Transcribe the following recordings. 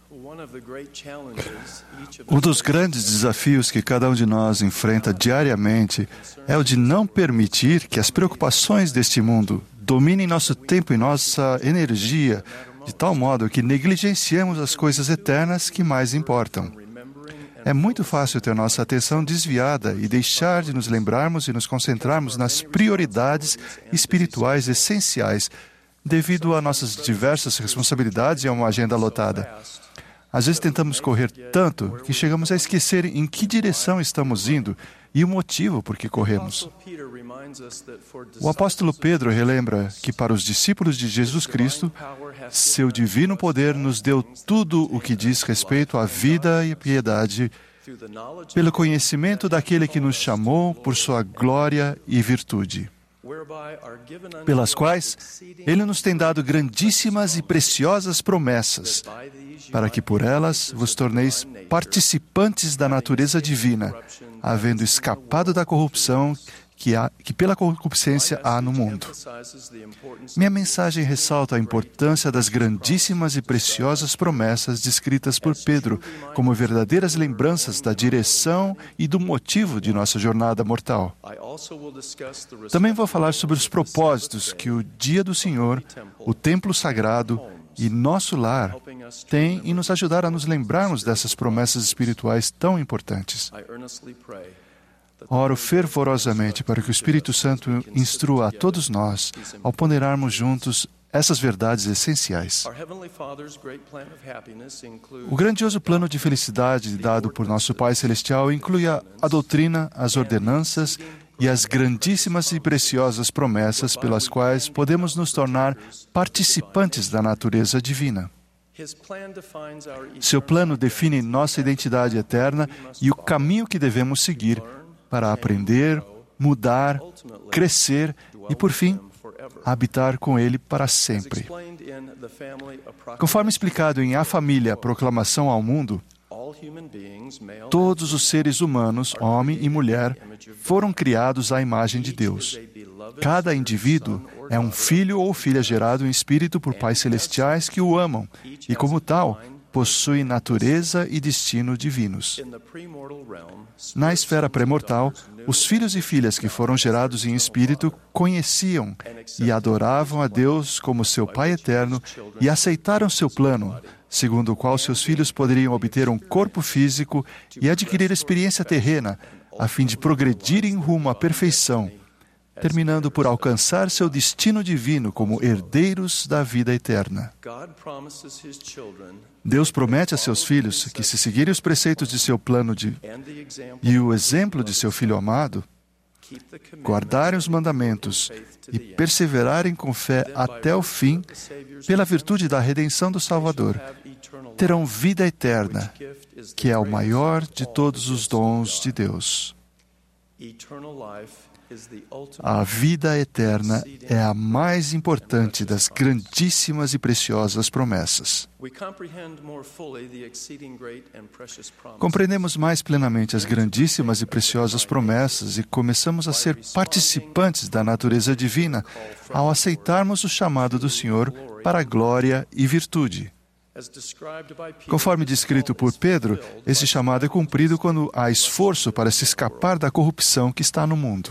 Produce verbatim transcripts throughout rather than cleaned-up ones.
Um dos grandes desafios que cada um de nós enfrenta diariamente é o de não permitir que as preocupações deste mundo dominem nosso tempo e nossa energia, de tal modo que negligenciemos as coisas eternas que mais importam. É muito fácil ter nossa atenção desviada e deixar de nos lembrarmos e nos concentrarmos nas prioridades espirituais essenciais, devido a nossas diversas responsabilidades e a uma agenda lotada. Às vezes tentamos correr tanto que chegamos a esquecer em que direção estamos indo e o motivo por que corremos. O apóstolo Pedro relembra que para os discípulos de Jesus Cristo, seu divino poder nos deu tudo o que diz respeito à vida e piedade, pelo conhecimento daquele que nos chamou por sua glória e virtude, pelas quais Ele nos tem dado grandíssimas e preciosas promessas, para que por elas vos torneis participantes da natureza divina, havendo escapado da corrupção que, há, que pela concupiscência há no mundo. Minha mensagem ressalta a importância das grandíssimas e preciosas promessas descritas por Pedro como verdadeiras lembranças da direção e do motivo de nossa jornada mortal. Também vou falar sobre os propósitos que o dia do Senhor, o templo sagrado e nosso lar têm em nos ajudar a nos lembrarmos dessas promessas espirituais tão importantes. Oro fervorosamente para que o Espírito Santo instrua a todos nós ao ponderarmos juntos essas verdades essenciais. O grandioso plano de felicidade dado por nosso Pai Celestial inclui a, a doutrina, as ordenanças e as grandíssimas e preciosas promessas pelas quais podemos nos tornar participantes da natureza divina. Seu plano define nossa identidade eterna e o caminho que devemos seguir para aprender, mudar, crescer e, por fim, habitar com Ele para sempre. Conforme explicado em A Família, Proclamação ao Mundo, todos os seres humanos, homem e mulher, foram criados à imagem de Deus. Cada indivíduo é um filho ou filha gerado em espírito por pais celestiais que o amam e, como tal, possui natureza e destino divinos. Na esfera pré-mortal, os filhos e filhas que foram gerados em espírito conheciam e adoravam a Deus como seu Pai eterno e aceitaram seu plano, segundo o qual seus filhos poderiam obter um corpo físico e adquirir experiência terrena, a fim de progredirem rumo à perfeição, terminando por alcançar seu destino divino como herdeiros da vida eterna. Deus promete a seus filhos que, se seguirem os preceitos de seu plano de, e o exemplo de seu Filho amado, guardarem os mandamentos e perseverarem com fé até o fim, pela virtude da redenção do Salvador, terão vida eterna, que é o maior de todos os dons de Deus. A vida eterna é a mais importante das grandíssimas e preciosas promessas. Compreendemos mais plenamente as grandíssimas e preciosas promessas e começamos a ser participantes da natureza divina ao aceitarmos o chamado do Senhor para a glória e virtude. Conforme descrito por Pedro, esse chamado é cumprido quando há esforço para se escapar da corrupção que está no mundo.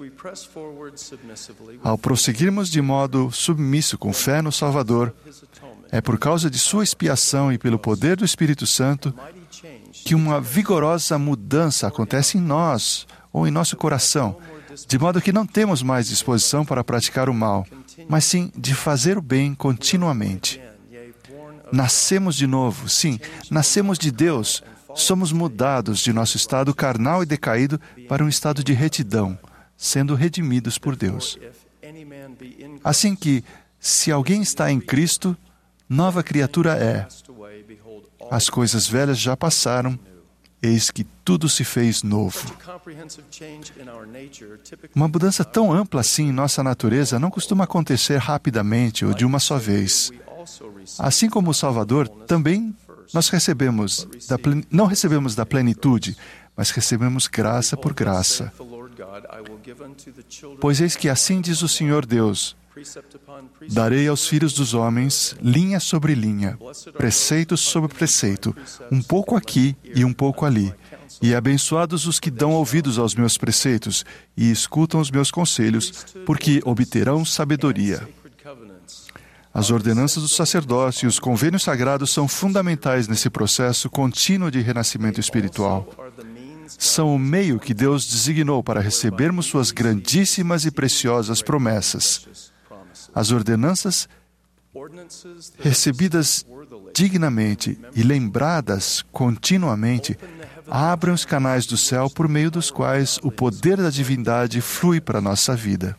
Ao prosseguirmos de modo submisso com fé no Salvador, é por causa de sua expiação e pelo poder do Espírito Santo que uma vigorosa mudança acontece em nós ou em nosso coração, de modo que não temos mais disposição para praticar o mal, mas sim de fazer o bem continuamente. Nascemos de novo, sim, nascemos de Deus, somos mudados de nosso estado carnal e decaído para um estado de retidão, sendo redimidos por Deus. Assim que, se alguém está em Cristo, nova criatura é. As coisas velhas já passaram, eis que tudo se fez novo. Uma mudança tão ampla assim em nossa natureza não costuma acontecer rapidamente ou de uma só vez. Assim como o Salvador, também nós recebemos da plen... não recebemos da plenitude, mas recebemos graça por graça. Pois eis que assim diz o Senhor Deus, Darei aos filhos dos homens linha sobre linha, preceito sobre preceito, um pouco aqui e um pouco ali. E abençoados os que dão ouvidos aos meus preceitos e escutam os meus conselhos, porque obterão sabedoria. As ordenanças do sacerdócio e os convênios sagrados são fundamentais nesse processo contínuo de renascimento espiritual. São o meio que Deus designou para recebermos suas grandíssimas e preciosas promessas. As ordenanças, recebidas dignamente e lembradas continuamente, abrem os canais do céu por meio dos quais o poder da divindade flui para a nossa vida.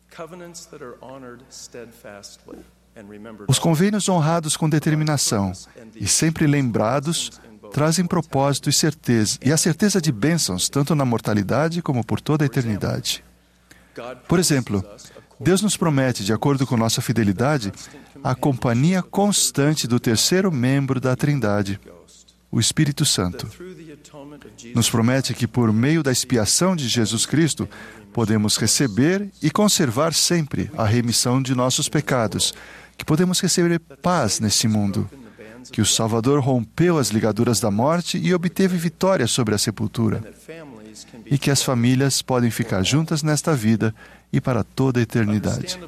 Os convênios honrados com determinação e sempre lembrados trazem propósito e certeza, e a certeza de bênçãos, tanto na mortalidade como por toda a eternidade. Por exemplo, Deus nos promete, de acordo com nossa fidelidade, a companhia constante do terceiro membro da Trindade, o Espírito Santo. Nos promete que, por meio da expiação de Jesus Cristo, podemos receber e conservar sempre a remissão de nossos pecados, que podemos receber paz neste mundo, que o Salvador rompeu as ligaduras da morte e obteve vitória sobre a sepultura, e que as famílias podem ficar juntas nesta vida e para toda a eternidade.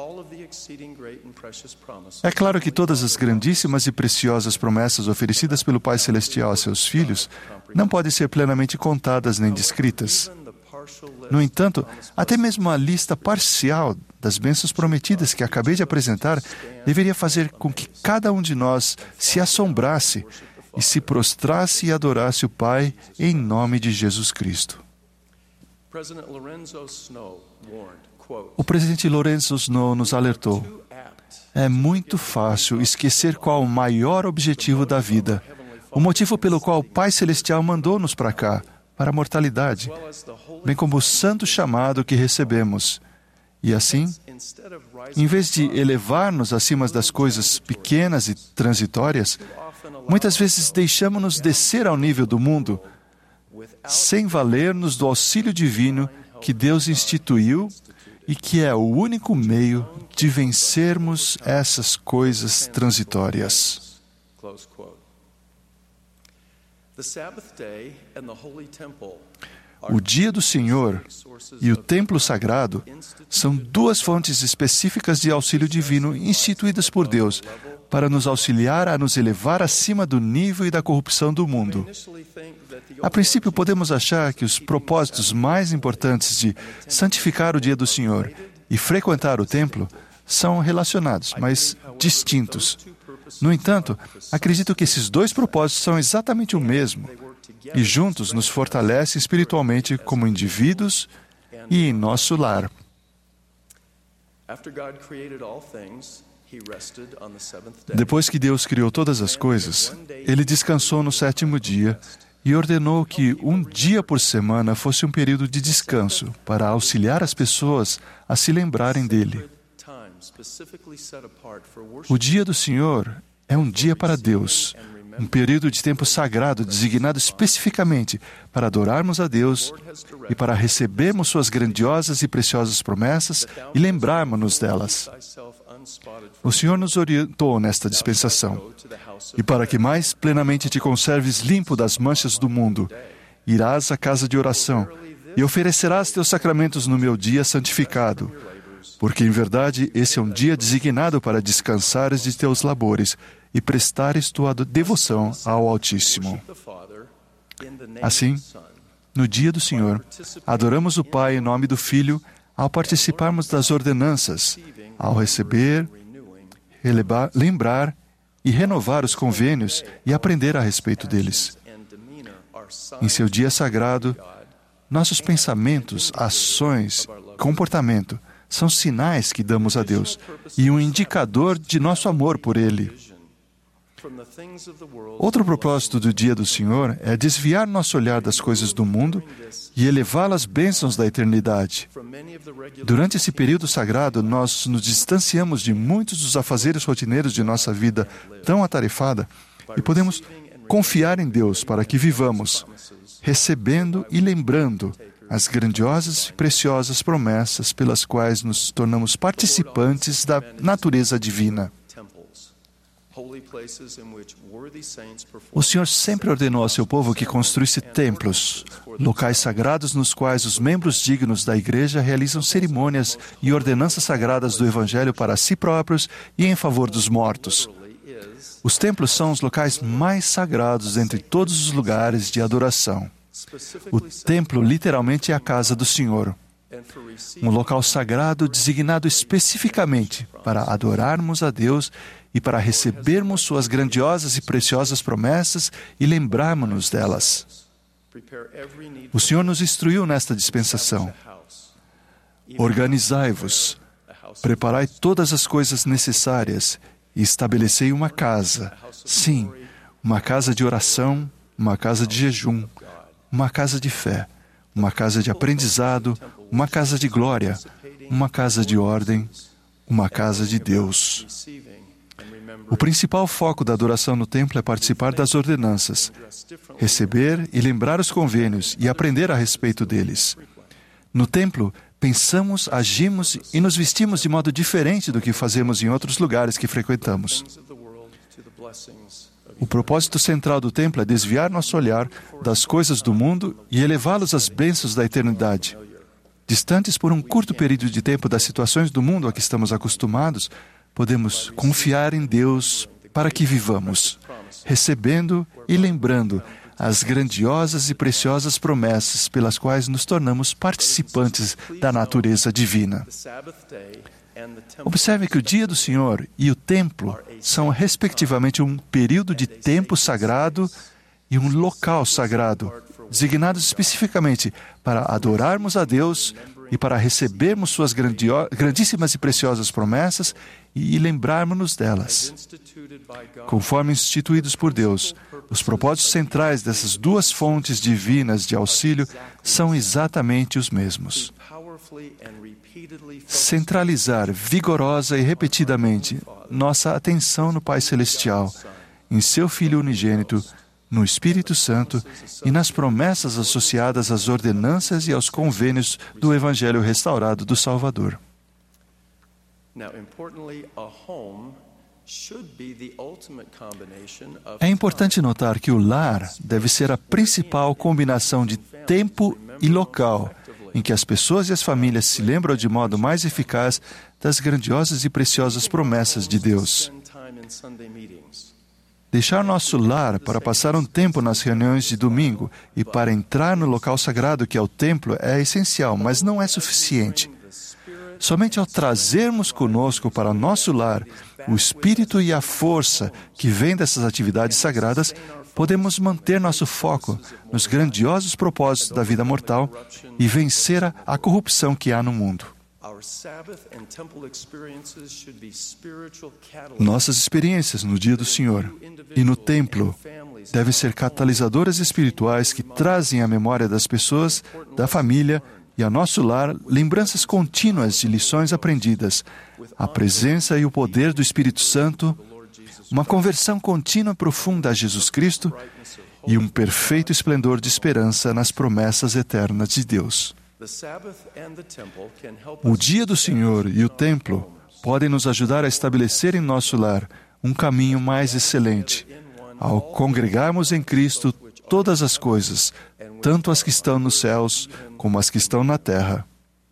É claro que todas as grandíssimas e preciosas promessas oferecidas pelo Pai Celestial a seus filhos não podem ser plenamente contadas nem descritas. No entanto, até mesmo a lista parcial das bênçãos prometidas que acabei de apresentar deveria fazer com que cada um de nós se assombrasse e se prostrasse e adorasse o Pai em nome de Jesus Cristo. O presidente Lorenzo Snow nos alertou: é muito fácil esquecer qual o maior objetivo da vida, o motivo pelo qual o Pai Celestial mandou-nos para cá, para a mortalidade, bem como o santo chamado que recebemos. E assim, em vez de elevar-nos acima das coisas pequenas e transitórias, muitas vezes deixamos-nos descer ao nível do mundo, sem valer-nos do auxílio divino que Deus instituiu e que é o único meio de vencermos essas coisas transitórias. O dia do Senhor e o templo sagrado são duas fontes específicas de auxílio divino instituídas por Deus para nos auxiliar a nos elevar acima do nível e da corrupção do mundo. A princípio, podemos achar que os propósitos mais importantes de santificar o dia do Senhor e frequentar o templo são relacionados, mas distintos. No entanto, acredito que esses dois propósitos são exatamente o mesmo e juntos nos fortalecem espiritualmente como indivíduos e em nosso lar. Depois que Deus criou todas as coisas, Ele descansou no sétimo dia e ordenou que um dia por semana fosse um período de descanso para auxiliar as pessoas a se lembrarem dele. O dia do Senhor é um dia para Deus, um período de tempo sagrado designado especificamente para adorarmos a Deus e para recebermos suas grandiosas e preciosas promessas e lembrarmos-nos delas. O Senhor nos orientou nesta dispensação. E para que mais plenamente te conserves limpo das manchas do mundo, irás à casa de oração e oferecerás teus sacramentos no meu dia santificado, porque em verdade esse é um dia designado para descansares de teus labores e prestares tua devoção ao Altíssimo. Assim, no dia do Senhor, adoramos o Pai em nome do Filho ao participarmos das ordenanças, ao receber, relevar, lembrar e renovar os convênios e aprender a respeito deles. Em seu dia sagrado, nossos pensamentos, ações, comportamento são sinais que damos a Deus e um indicador de nosso amor por Ele. Outro propósito do dia do Senhor é desviar nosso olhar das coisas do mundo e elevá-las às bênçãos da eternidade. Durante esse período sagrado, nós nos distanciamos de muitos dos afazeres rotineiros de nossa vida tão atarefada e podemos confiar em Deus para que vivamos, recebendo e lembrando as grandiosas e preciosas promessas pelas quais nos tornamos participantes da natureza divina. O Senhor sempre ordenou ao seu povo que construísse templos, locais sagrados nos quais os membros dignos da Igreja realizam cerimônias e ordenanças sagradas do Evangelho para si próprios e em favor dos mortos. Os templos são os locais mais sagrados entre todos os lugares de adoração. O templo literalmente é a casa do Senhor, um local sagrado designado especificamente para adorarmos a Deus e para recebermos suas grandiosas e preciosas promessas e lembrarmos-nos delas. O Senhor nos instruiu nesta dispensação. Organizai-vos, preparai todas as coisas necessárias e estabelecei uma casa. Sim, uma casa de oração, uma casa de jejum, uma casa de fé, uma casa de aprendizado, uma casa de glória, uma casa de ordem, uma casa de Deus. O principal foco da adoração no templo é participar das ordenanças, receber e lembrar os convênios e aprender a respeito deles. No templo, pensamos, agimos e nos vestimos de modo diferente do que fazemos em outros lugares que frequentamos. O propósito central do templo é desviar nosso olhar das coisas do mundo e elevá-los às bênçãos da eternidade. Distantes por um curto período de tempo das situações do mundo a que estamos acostumados, podemos confiar em Deus para que vivamos, recebendo e lembrando as grandiosas e preciosas promessas pelas quais nos tornamos participantes da natureza divina. Observe que o dia do Senhor e o templo são, respectivamente, um período de tempo sagrado e um local sagrado, designados especificamente para adorarmos a Deus e para recebermos suas grandio- grandíssimas e preciosas promessas e lembrarmos-nos delas. Conforme instituídos por Deus, os propósitos centrais dessas duas fontes divinas de auxílio são exatamente os mesmos. Centralizar vigorosa e repetidamente nossa atenção no Pai Celestial, em seu Filho unigênito, no Espírito Santo e nas promessas associadas às ordenanças e aos convênios do Evangelho restaurado do Salvador. É importante notar que o lar deve ser a principal combinação de tempo e local em que as pessoas e as famílias se lembram de modo mais eficaz das grandiosas e preciosas promessas de Deus. Deixar nosso lar para passar um tempo nas reuniões de domingo e para entrar no local sagrado que é o templo é essencial, mas não é suficiente. Somente ao trazermos conosco para nosso lar o espírito e a força que vêm dessas atividades sagradas, podemos manter nosso foco nos grandiosos propósitos da vida mortal e vencer a, a corrupção que há no mundo. Nossas experiências no dia do Senhor e no templo devem ser catalisadoras espirituais que trazem à memória das pessoas, da família e ao nosso lar lembranças contínuas de lições aprendidas, a presença e o poder do Espírito Santo, uma conversão contínua e profunda a Jesus Cristo e um perfeito esplendor de esperança nas promessas eternas de Deus. O dia do Senhor e o templo podem nos ajudar a estabelecer em nosso lar um caminho mais excelente, ao congregarmos em Cristo todas as coisas, tanto as que estão nos céus como as que estão na terra.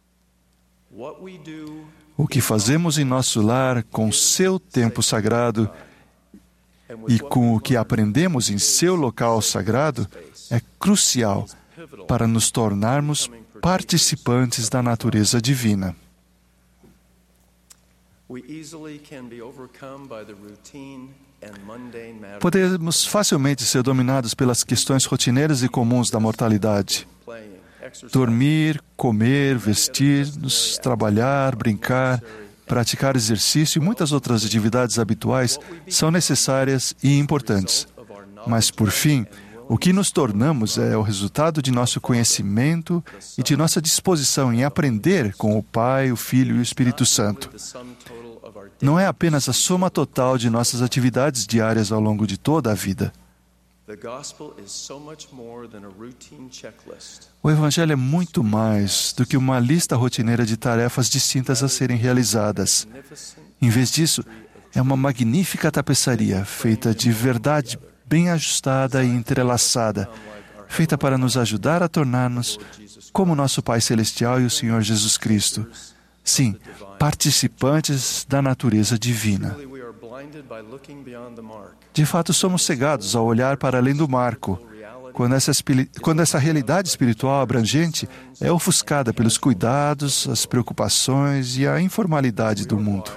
O que fazemos em nosso lar com seu tempo sagrado e com o que aprendemos em seu local sagrado é crucial para nos tornarmos participantes da natureza divina. Podemos facilmente ser dominados pelas questões rotineiras e comuns da mortalidade. Dormir, comer, vestir-nos, trabalhar, brincar, praticar exercício e muitas outras atividades habituais são necessárias e importantes. Mas, por fim, o que nos tornamos é o resultado de nosso conhecimento e de nossa disposição em aprender com o Pai, o Filho e o Espírito Santo. Não é apenas a soma total de nossas atividades diárias ao longo de toda a vida. O Evangelho é muito mais do que uma lista rotineira de tarefas distintas a serem realizadas. Em vez disso, é uma magnífica tapeçaria feita de verdade bem ajustada e entrelaçada, feita para nos ajudar a tornar-nos como nosso Pai Celestial e o Senhor Jesus Cristo. Sim, participantes da natureza divina. De fato, somos cegados ao olhar para além do marco, quando essa, quando essa realidade espiritual abrangente é ofuscada pelos cuidados, as preocupações e a informalidade do mundo.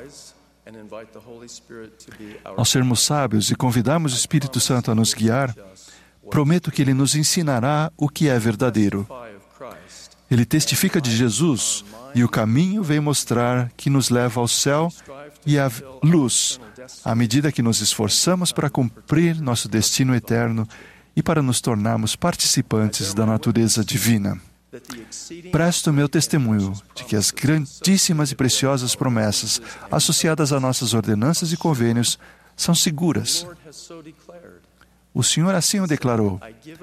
Ao sermos sábios e convidarmos o Espírito Santo a nos guiar, prometo que Ele nos ensinará o que é verdadeiro. Ele testifica de Jesus e o caminho vem mostrar que nos leva ao céu e à luz, à medida que nos esforçamos para cumprir nosso destino eterno e para nos tornarmos participantes da natureza divina. Presto meu testemunho de que as grandíssimas e preciosas promessas associadas a nossas ordenanças e convênios são seguras. O Senhor assim o declarou.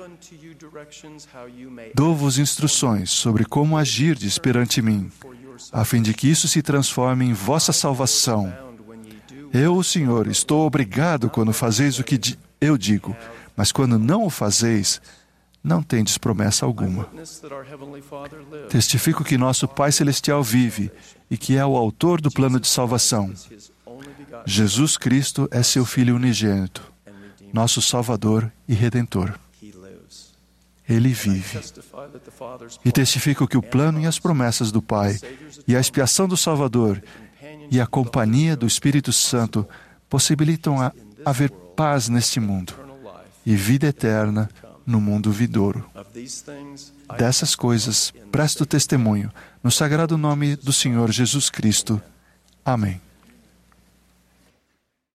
Dou-vos instruções sobre como agirdes perante mim, a fim de que isso se transforme em vossa salvação. Eu, o Senhor, estou obrigado quando fazeis o que di- eu digo, mas quando não o fazeis, não tendes promessa alguma. Testifico que nosso Pai Celestial vive e que é o autor do plano de salvação. Jesus Cristo é seu Filho unigênito, nosso Salvador e Redentor. Ele vive. E testifico que o plano e as promessas do Pai, e a expiação do Salvador, e a companhia do Espírito Santo possibilitam a haver paz neste mundo e vida eterna no mundo vindouro. Dessas coisas presto testemunho no sagrado nome do Senhor Jesus Cristo. Amém.